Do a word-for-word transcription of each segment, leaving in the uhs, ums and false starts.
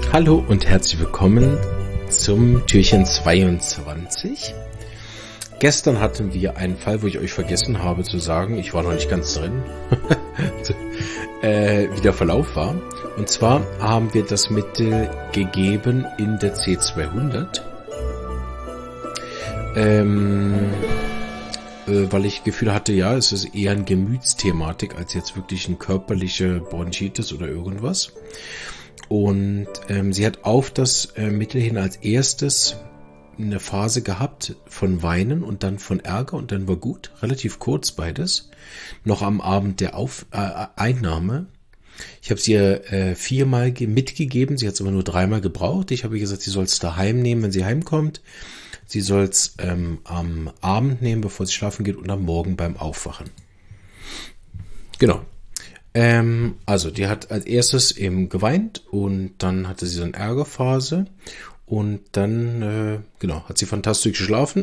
Hallo und herzlich willkommen zum Türchen zweiundzwanzig. Gestern hatten wir einen Fall, wo ich euch vergessen habe zu sagen, ich war noch nicht ganz drin, äh, wie der Verlauf war. Und zwar haben wir das Mittel gegeben in der C zweihundert, ähm, äh, weil ich Gefühl hatte, ja, es ist eher eine Gemütsthematik als jetzt wirklich eine körperliche Bronchitis oder irgendwas. Und ähm, sie hat auf das äh, Mittel hin als erstes eine Phase gehabt von Weinen und dann von Ärger und dann war gut, relativ kurz beides. Noch am Abend der Auf äh, Einnahme. Ich habe sie ihr äh, viermal mitgegeben, sie hat es aber nur dreimal gebraucht. Ich habe ihr gesagt, sie soll es daheim nehmen, wenn sie heimkommt. Sie soll es ähm, am Abend nehmen, bevor sie schlafen geht und am Morgen beim Aufwachen. Genau. Ähm, also die hat als erstes eben geweint und dann hatte sie so eine Ärgerphase und dann, äh, genau, hat sie fantastisch geschlafen.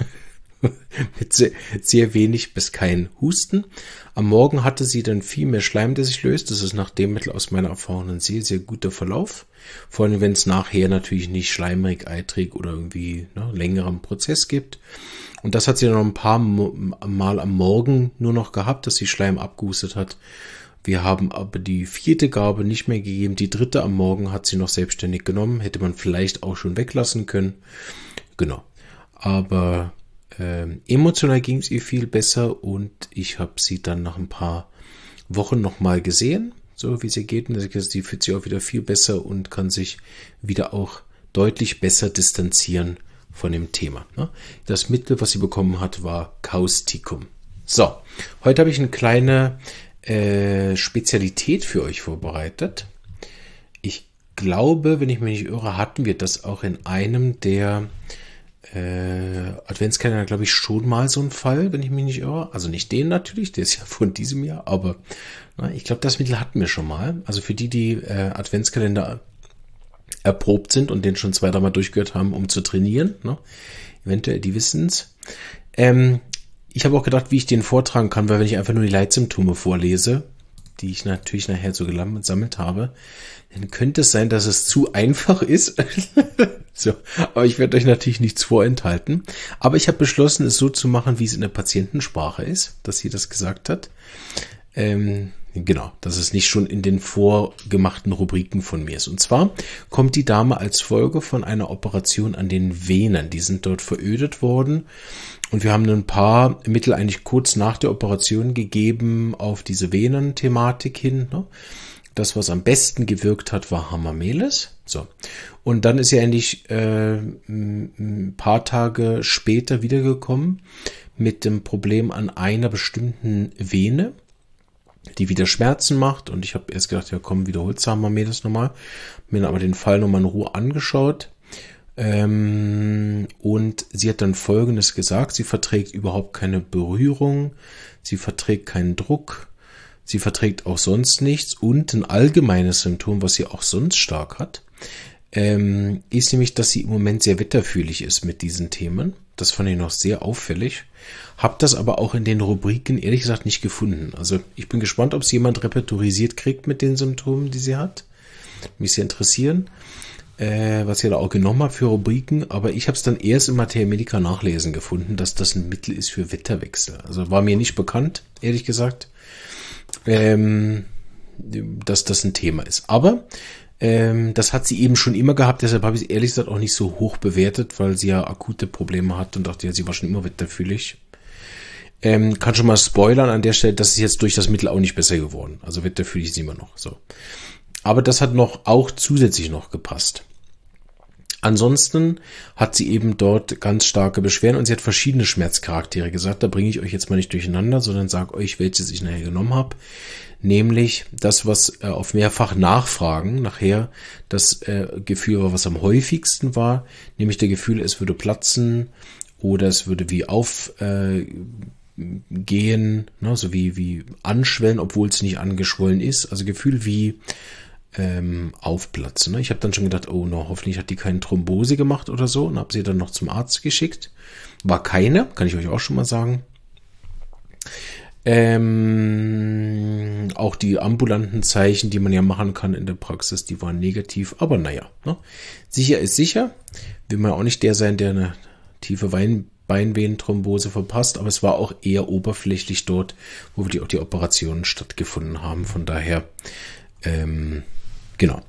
Mit sehr, sehr wenig bis kein Husten. Am Morgen hatte sie dann viel mehr Schleim, der sich löst. Das ist nach dem Mittel aus meiner Erfahrung ein sehr, sehr guter Verlauf. Vor allem, wenn es nachher natürlich nicht schleimrig, eitrig oder irgendwie ne, längeren Prozess gibt. Und das hat sie dann noch ein paar Mal am Morgen nur noch gehabt, dass sie Schleim abgehustet hat. Wir haben aber die vierte Gabe nicht mehr gegeben. Die dritte am Morgen hat sie noch selbstständig genommen. Hätte man vielleicht auch schon weglassen können. Genau. Aber ähm, emotional ging es ihr viel besser und ich habe sie dann nach ein paar Wochen nochmal gesehen, so wie es ihr geht. Und sie fühlt sich auch wieder viel besser und kann sich wieder auch deutlich besser distanzieren von dem Thema. Ne? Das Mittel, was sie bekommen hat, war Causticum. So, heute habe ich eine kleine Äh, Spezialität für euch vorbereitet. Ich glaube, wenn ich mich nicht irre, hatten wir das auch in einem der äh, Adventskalender, glaube ich, schon mal so ein Fall, wenn ich mich nicht irre. Also nicht den natürlich, der ist ja von diesem Jahr, aber na, ich glaube, das Mittel hatten wir schon mal. Also für die, die äh, Adventskalender erprobt sind und den schon zwei, dreimal durchgehört haben, um zu trainieren, ne? Eventuell, die wissen es. Ähm, Ich habe auch gedacht, wie ich den vortragen kann, weil wenn ich einfach nur die Leitsymptome vorlese, die ich natürlich nachher so gesammelt habe, dann könnte es sein, dass es zu einfach ist. So, aber ich werde euch natürlich nichts vorenthalten. Aber ich habe beschlossen, es so zu machen, wie es in der Patientensprache ist, dass sie das gesagt hat. Ähm, genau, dass es nicht schon in den vorgemachten Rubriken von mir ist. Und zwar kommt die Dame als Folge von einer Operation an den Venen. Die sind dort verödet worden. Und wir haben ein paar Mittel eigentlich kurz nach der Operation gegeben auf diese Venen-Thematik hin. Ne? Das, was am besten gewirkt hat, war Hamamelis. So. Und dann ist sie eigentlich äh, ein paar Tage später wiedergekommen mit dem Problem an einer bestimmten Vene, die wieder Schmerzen macht. Und ich habe erst gedacht, ja komm, wiederholst du Hamamelis nochmal. Mir aber den Fall nochmal in Ruhe angeschaut. Ähm, und sie hat dann Folgendes gesagt: Sie verträgt überhaupt keine Berührung, sie verträgt keinen Druck, sie verträgt auch sonst nichts. Und ein allgemeines Symptom, was sie auch sonst stark hat, ähm, ist nämlich, dass sie im Moment sehr wetterfühlig ist mit diesen Themen. Das fand ich noch sehr auffällig. Hab das aber auch in den Rubriken ehrlich gesagt nicht gefunden. Also ich bin gespannt, ob es jemand repertorisiert kriegt mit den Symptomen, die sie hat. Mich sehr interessieren, äh, was ihr da auch genommen habt für Rubriken. Aber ich habe es dann erst im Materia Medica Nachlesen gefunden, dass das ein Mittel ist für Wetterwechsel. Also war mir nicht bekannt, ehrlich gesagt, ähm, dass das ein Thema ist. Aber Ähm, das hat sie eben schon immer gehabt, deshalb habe ich es ehrlich gesagt auch nicht so hoch bewertet, weil sie ja akute Probleme hat und dachte, ja, sie war schon immer wetterfühlig. Ähm, kann schon mal spoilern an der Stelle, das ist jetzt durch das Mittel auch nicht besser geworden. Also wetterfühlig ist sie immer noch so. Aber das hat noch auch zusätzlich noch gepasst. Ansonsten hat sie eben dort ganz starke Beschwerden und sie hat verschiedene Schmerzcharaktere gesagt. Da bringe ich euch jetzt mal nicht durcheinander, sondern sage euch, welches ich nachher genommen habe. Nämlich das, was äh, auf mehrfach Nachfragen nachher das äh, Gefühl war, was am häufigsten war. Nämlich der Gefühl, es würde platzen oder es würde wie aufgehen, äh, ne, so wie, wie anschwellen, obwohl es nicht angeschwollen ist. Also Gefühl wie ähm, aufplatzen. Ne? Ich habe dann schon gedacht, oh no, hoffentlich hat die keine Thrombose gemacht oder so und habe sie dann noch zum Arzt geschickt. War keine, kann ich euch auch schon mal sagen. Ähm, auch auch die ambulanten Zeichen, die man ja machen kann in der Praxis, die waren negativ. Aber naja, ne? Sicher ist sicher. Will man auch nicht der sein, der eine tiefe Wein Beinvenenthrombose verpasst, aber es war auch eher oberflächlich dort, wo wirklich auch die Operationen stattgefunden haben. Von daher, ähm, genau.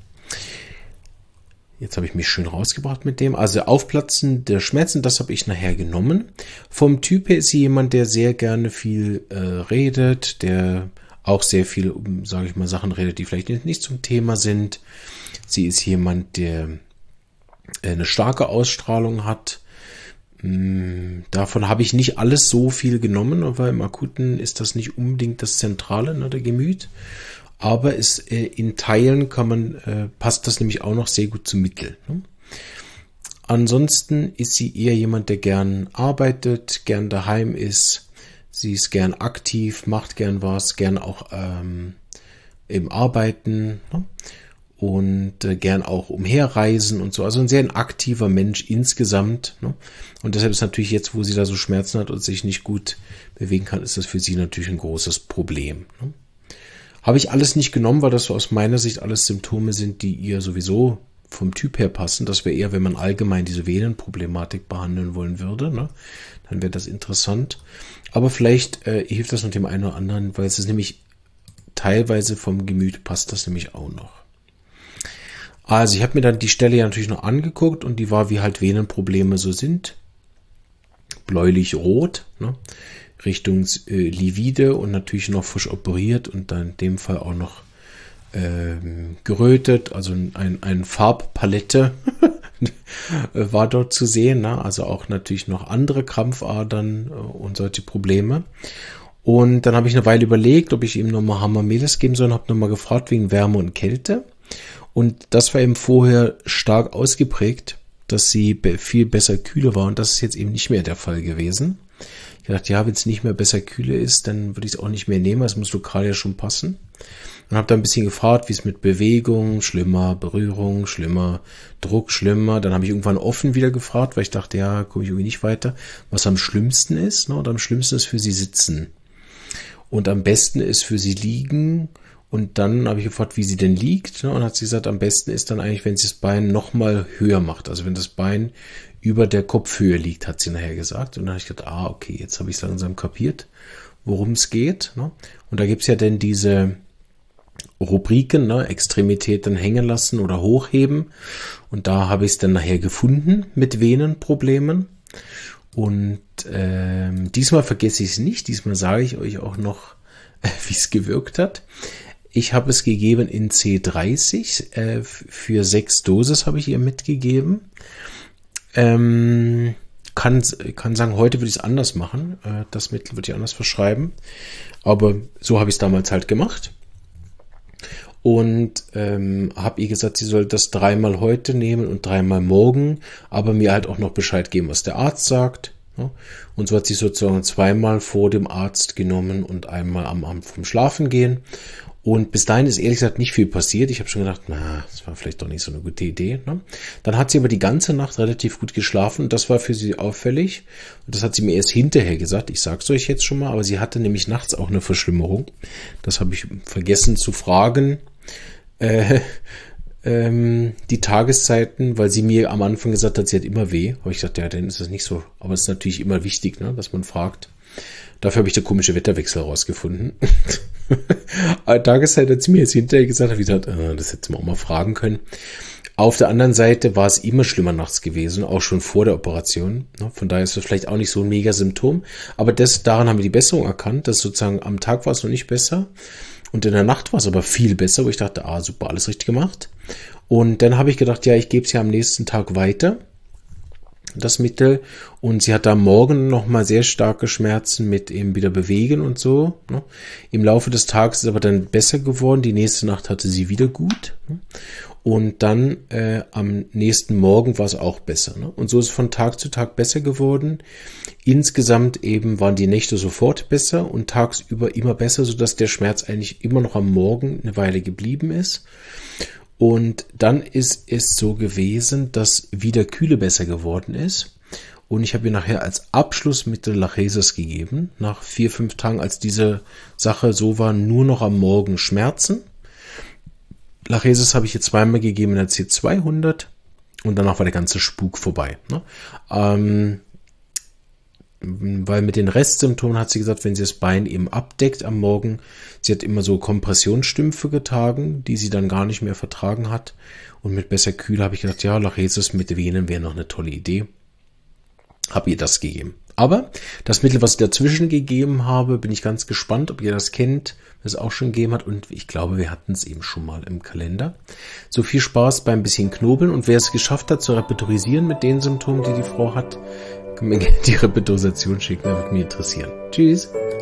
Jetzt habe ich mich schön rausgebracht mit dem. Also Aufplatzen der Schmerzen, das habe ich nachher genommen. Vom Typ her ist sie jemand, der sehr gerne viel äh, redet, der auch sehr viel, sage ich mal, Sachen redet, die vielleicht nicht zum Thema sind. Sie ist jemand, der eine starke Ausstrahlung hat. Davon habe ich nicht alles so viel genommen, weil im Akuten ist das nicht unbedingt das Zentrale, ne, der Gemüt. Aber es, äh, in Teilen kann man, äh, passt das nämlich auch noch sehr gut zum Mittel. Ne? Ansonsten ist sie eher jemand, der gern arbeitet, gern daheim ist. Sie ist gern aktiv, macht gern was, gern auch ähm, im Arbeiten. Ne? Und äh, gern auch umherreisen und so. Also ein sehr ein aktiver Mensch insgesamt. Ne? Und deshalb ist natürlich jetzt, wo sie da so Schmerzen hat und sich nicht gut bewegen kann, ist das für sie natürlich ein großes Problem. Ne? Habe ich alles nicht genommen, weil das so aus meiner Sicht alles Symptome sind, die ihr sowieso vom Typ her passen. Das wäre eher, wenn man allgemein diese Venenproblematik behandeln wollen würde. Ne? Dann wäre das interessant. Aber vielleicht äh, hilft das noch dem einen oder anderen, weil es ist nämlich teilweise vom Gemüt passt das nämlich auch noch. Also ich habe mir dann die Stelle ja natürlich noch angeguckt und die war, wie halt Venenprobleme so sind. Bläulich-rot, ne? Richtung äh, livide und natürlich noch frisch operiert und dann in dem Fall auch noch ähm, gerötet. Also ein, ein Farbpalette war dort zu sehen. Ne? Also auch natürlich noch andere Krampfadern äh, und solche Probleme. Und dann habe ich eine Weile überlegt, ob ich ihm nochmal Hamamelis geben soll und habe nochmal gefragt wegen Wärme und Kälte. Und das war eben vorher stark ausgeprägt, dass sie viel besser kühle war. Und das ist jetzt eben nicht mehr der Fall gewesen. Ich dachte, ja, wenn es nicht mehr besser kühle ist, dann würde ich es auch nicht mehr nehmen. Es muss lokal ja schon passen. Und habe da ein bisschen gefragt, wie es mit Bewegung, schlimmer, Berührung, schlimmer, Druck, schlimmer. Dann habe ich irgendwann offen wieder gefragt, weil ich dachte, ja, komme ich irgendwie nicht weiter. Was am schlimmsten ist, ne? Und am schlimmsten ist für sie sitzen. Und am besten ist für sie liegen. Und dann habe ich gefragt, wie sie denn liegt. Ne? Und hat sie gesagt, am besten ist dann eigentlich, wenn sie das Bein nochmal höher macht. Also wenn das Bein über der Kopfhöhe liegt, hat sie nachher gesagt. Und dann habe ich gedacht, ah, okay, jetzt habe ich es langsam kapiert, worum es geht. Ne? Und da gibt es ja dann diese Rubriken, ne? Extremitäten hängen lassen oder hochheben. Und da habe ich es dann nachher gefunden mit Venenproblemen. Und ähm, diesmal vergesse ich es nicht. Diesmal sage ich euch auch noch, wie es gewirkt hat. Ich habe es gegeben in C dreißig, äh, für sechs Dosis habe ich ihr mitgegeben. Ähm, kann, kann sagen, heute würde ich es anders machen. Äh, das Mittel würde ich anders verschreiben. Aber so habe ich es damals halt gemacht. Und ähm, habe ihr gesagt, sie soll das dreimal heute nehmen und dreimal morgen, aber mir halt auch noch Bescheid geben, was der Arzt sagt. Ja? Und so hat sie sozusagen zweimal vor dem Arzt genommen und einmal am Abend vom Schlafen gehen. Und bis dahin ist ehrlich gesagt nicht viel passiert. Ich habe schon gedacht, na, das war vielleicht doch nicht so eine gute Idee. Ne? Dann hat sie aber die ganze Nacht relativ gut geschlafen und das war für sie auffällig. Und das hat sie mir erst hinterher gesagt. Ich sag's euch jetzt schon mal, aber sie hatte nämlich nachts auch eine Verschlimmerung. Das habe ich vergessen zu fragen. Äh, ähm, die Tageszeiten, weil sie mir am Anfang gesagt hat, sie hat immer weh. Aber ich dachte, ja, dann ist das nicht so. Aber es ist natürlich immer wichtig, ne, dass man fragt. Dafür habe ich der komische Wetterwechsel rausgefunden. Aber Tageszeit hat sie mir jetzt hinterher gesagt, habe ich gesagt, äh, das hätte man auch mal fragen können. Auf der anderen Seite war es immer schlimmer nachts gewesen, auch schon vor der Operation. Von daher ist das vielleicht auch nicht so ein mega Symptom. Aber das, daran haben wir die Besserung erkannt, dass sozusagen am Tag war es noch nicht besser. Und in der Nacht war es aber viel besser, wo ich dachte, ah, super, alles richtig gemacht. Und dann habe ich gedacht, ja, ich gebe es ja am nächsten Tag weiter, das Mittel. Und sie hat da morgen nochmal sehr starke Schmerzen mit eben wieder bewegen und so. Ne? Im Laufe des Tages ist es aber dann besser geworden. Die nächste Nacht hatte sie wieder gut. Ne? Und dann äh, am nächsten Morgen war es auch besser. Ne? Und so ist es von Tag zu Tag besser geworden. Insgesamt eben waren die Nächte sofort besser und tagsüber immer besser, sodass der Schmerz eigentlich immer noch am Morgen eine Weile geblieben ist. Und dann ist es so gewesen, dass wieder Kühle besser geworden ist. Und ich habe ihr nachher als Abschlussmittel Lachesis gegeben. Nach vier, fünf Tagen, als diese Sache so war, nur noch am Morgen Schmerzen. Lachesis habe ich ihr zweimal gegeben in der C zweihundert und danach war der ganze Spuk vorbei. Ne? Ähm, weil mit den Restsymptomen hat sie gesagt, wenn sie das Bein eben abdeckt am Morgen, sie hat immer so Kompressionsstümpfe getragen, die sie dann gar nicht mehr vertragen hat. Und mit besser Kühl habe ich gedacht, ja, Lachesis mit Venen wäre noch eine tolle Idee. Habe ihr das gegeben. Aber das Mittel, was ich dazwischen gegeben habe, bin ich ganz gespannt, ob ihr das kennt, was es auch schon gegeben hat. Und ich glaube, wir hatten es eben schon mal im Kalender. So, viel Spaß beim bisschen Knobeln. Und wer es geschafft hat, zu repertorisieren mit den Symptomen, die die Frau hat, kann mir gerne die Repetorisation schicken, das würde mich interessieren. Tschüss.